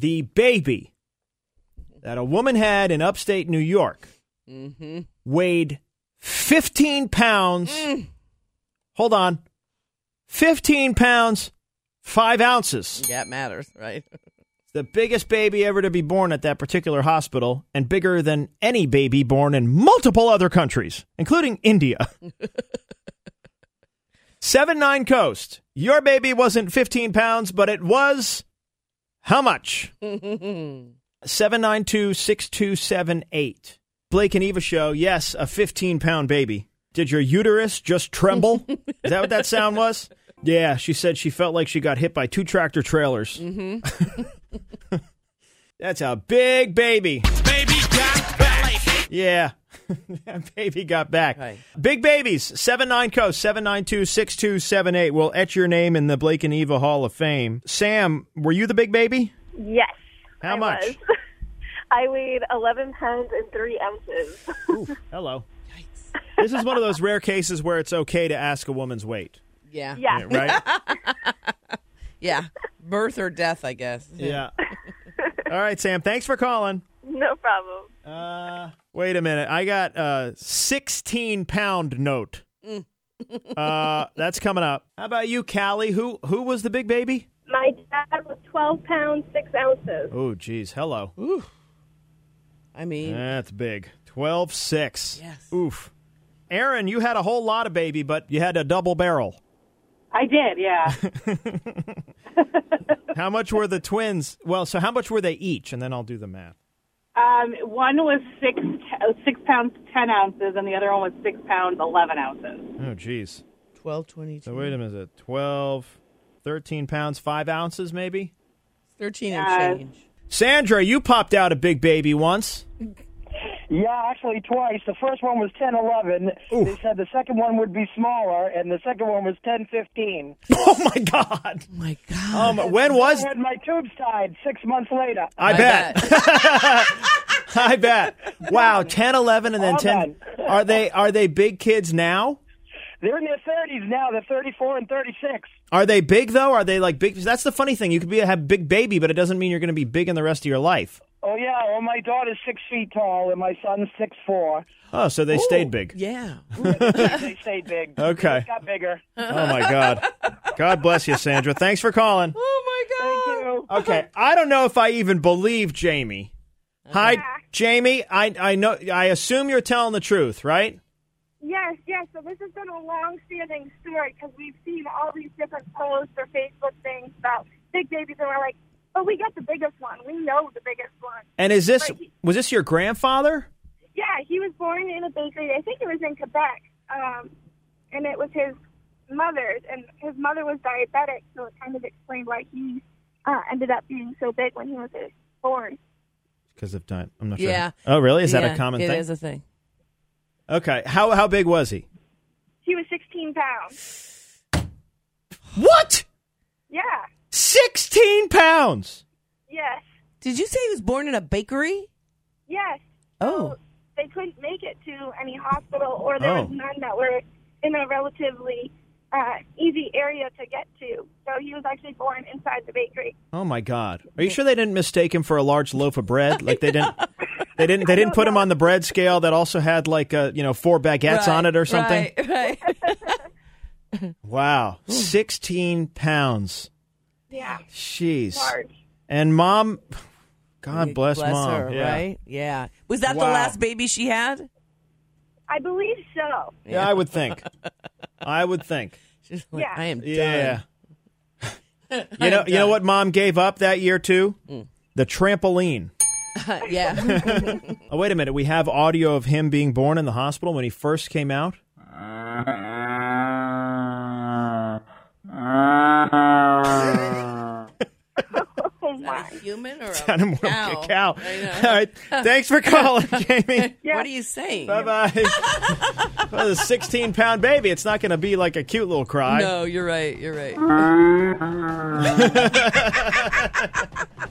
the baby that a woman had in upstate New York weighed 15 pounds. Hold on. 15 pounds, 5 ounces. Yeah, it matters, right? The biggest baby ever to be born at that particular hospital, and bigger than any baby born in multiple other countries, including India. 79 Coast. Your baby wasn't 15 pounds, but it was how much? 792-6278. Blake and Eva show. Yes, a 15-pound baby. Did your uterus just tremble? Is that what that sound was? Yeah, she said she felt like she got hit by 2 tractor trailers. That's a big baby. Baby got back. Yeah, that baby got back. Right. Big babies, 79 Coast, 792-6278. We'll etch your name in the Blake and Eva Hall of Fame. Sam, were you the big baby? Yes. How I much? was. I weighed 11 pounds and 3 ounces. Ooh, hello. This is one of those rare cases where it's okay to ask a woman's weight. Yeah. Yeah. Right? Yeah. Birth or death, I guess. Yeah. All right, Sam, thanks for calling. No problem. Wait a minute. I got a 16-pound note. That's coming up. How about you, Callie? Who was the big baby? My dad was 12 pounds, 6 ounces. Oh, geez. Hello. Ooh. I mean, That's big. 12.6. Yes. Oof. Aaron, you had a whole lot of baby, but you had a double barrel. I did, yeah. How much were the twins? Well, so how much were they each? And then I'll do the math. One was 6 pounds, 10 ounces, and the other one was 6 pounds, 11 ounces. Oh, geez. 12.22. So wait a minute. 12, 13 pounds, 5 ounces maybe? 13 and change. Sandra, you popped out a big baby once. Yeah, actually twice. The first one was 10-11. Oof. They said the second one would be smaller, and the second one was 10-15. Oh, my God. Oh, my God. When was... I had my tubes tied 6 months later. I bet. I bet. Wow, 10, 11, and then All 10. done. Are they big kids now? They're in their 30s now. They're 34 and 36. Are they big, though? Are they, like, big? That's the funny thing. You could have big baby, but it doesn't mean you're going to be big in the rest of your life. Oh, yeah. Well, my daughter's 6 feet tall, and my son's 6'4". Oh, so they stayed big. Yeah. They stayed big. Okay. They got bigger. Oh, my God. God bless you, Sandra. Thanks for calling. Oh, my God. Thank you. Okay, I don't know if I even believe Jamie. Hi, Jamie. I know. I assume you're telling the truth, right? Yes. So this has been a long-standing story because we've seen all these different posts or Facebook things about big babies, and we're like, oh, we got the biggest one. We know the biggest one. And was this your grandfather? Yeah, he was born in a bakery. I think it was in Quebec, and it was his mother's, and his mother was diabetic, so it kind of explained why he ended up being so big when he was born. Because of diet. I'm not sure. Yeah. Oh, really? Is that a common thing? It is a thing. Okay. How big was he? He was 16 pounds. What? Yeah. 16 pounds. Yes. Did you say he was born in a bakery? Yes. Oh. So they couldn't make it to any hospital, or there was none that were in a relatively easy area to get to. So he was actually born inside the bakery. Oh my God! Are you sure they didn't mistake him for a large loaf of bread? Like they didn't put him on the bread scale that also had like 4 baguettes on it or something. Right. Wow, 16 pounds. Yeah. Jeez. Large. And mom, God bless mom. her, Yeah. right? Yeah. Was that Wow. the last baby she had? I believe so. Yeah, I would think. She's like, Yeah. I am done. Yeah. You know what mom gave up that year too? The trampoline. Yeah. Oh, wait a minute. We have audio of him being born in the hospital when he first came out. Oh, my. A human or a Sounded more cow? like a cow. I know. All right. Thanks for calling, Jamie. Yeah. What are you saying? Bye-bye. Well, a 16-pound baby. It's not going to be like a cute little cry. No, you're right. You're right.